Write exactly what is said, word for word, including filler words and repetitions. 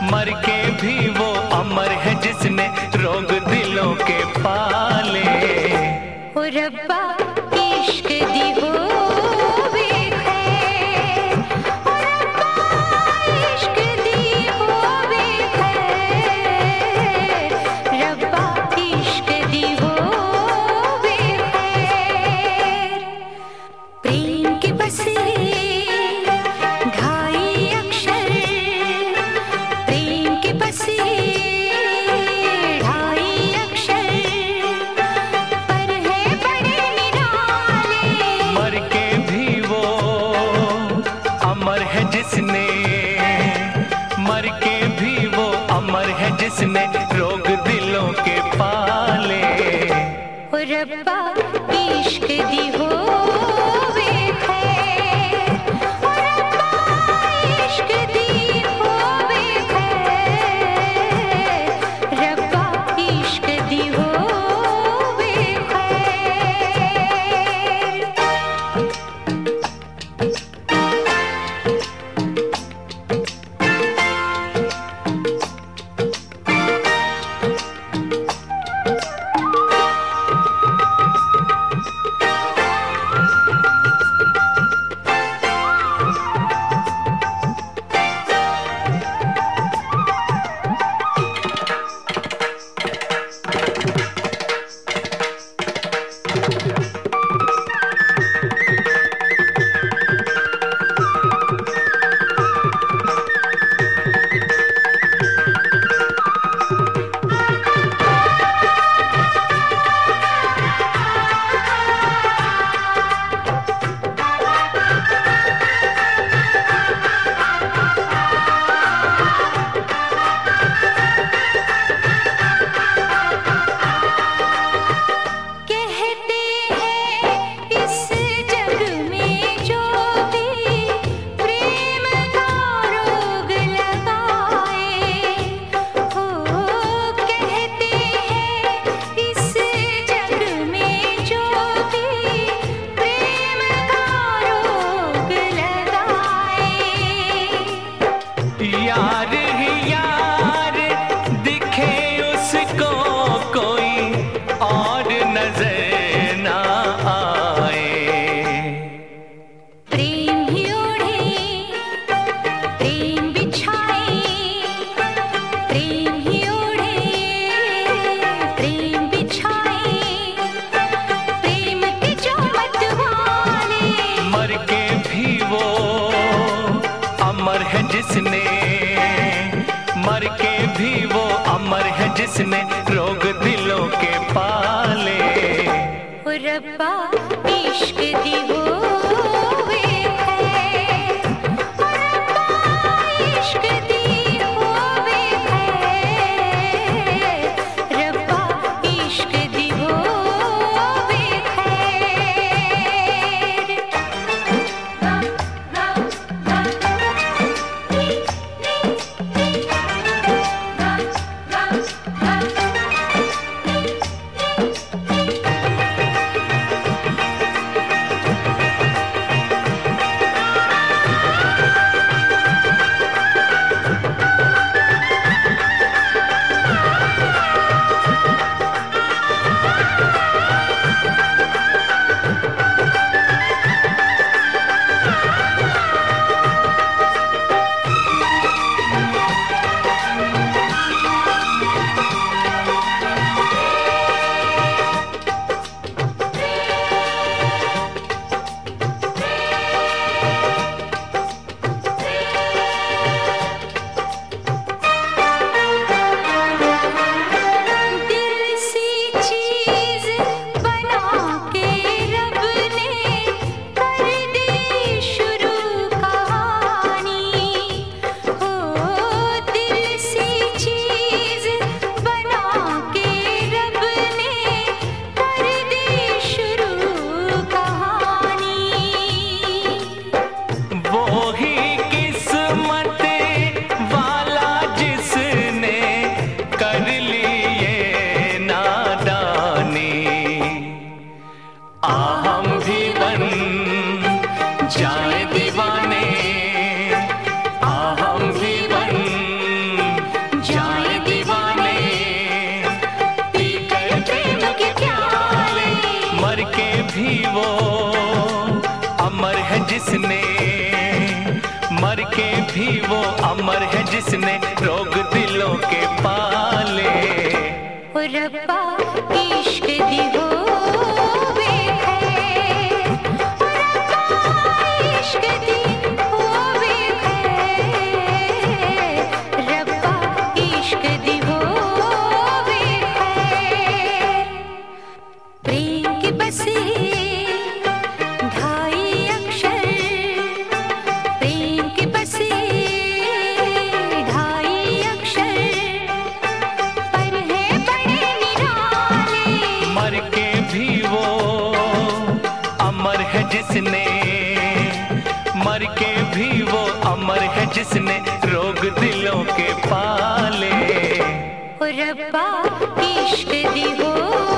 मर के भी वो अमर है जिसने रोग दिलों के पाले। ओ रब्बा इश्क दी होवे खैर, ओ रब्बा इश्क दी होवे खैर, रब्बा इश्क दी होवे खैर। प्रेम के बसे ढाई अक्षर, प्रेम के बसे ढाई अक्षर, पर है बड़े निराले। मर के भी वो अमर है जिसने, मर के भी वो अमर है जिसने रोग दिलों के पाले। ओ रब्बा इश्क दी होवे खैर, ओ रब्बा इश्क दी होवे खैर, रब्बा इश्क दी होवे खैर। कहते हैं इस जग में जो भी प्रेम का रोग लगाए, हो कहते हैं इस जग में जो भी प्रेम का रोग लगाए। यार ही यार दिखे उसको कोई और नजर ना आए। प्रेम ही ओढ़े, प्रेम बिछाए, प्रेम ही ओढ़े, प्रेम बिछाए, प्रेम के जो मतवाले। मर के भी वो अमर है जिसने, मर के भी वो अमर है जिसने रोग दिलों के पाले। ओ रब्बा इश्क दी होवे खैर, ओ रब्बा इश्क दी होवे खैर, रब्बा इश्क दी होवे खैर। अमर है जिसने रोग दिलों के पाले। ओ रब्बा इश्क दी होवे है, ओ रब्बा इश्क दी होवे है, रब्बा इश्क दी होवे है। प्रेम की बसी ढाई अक्षर, प्रेम की बसी ढाई अक्षर, पर है बड़े निराले। मर के भी वो अमर है जिसने, मर के भी वो अमर है जिसने रोग दिलों के पाले। ओ रब्बा इश्क दी हो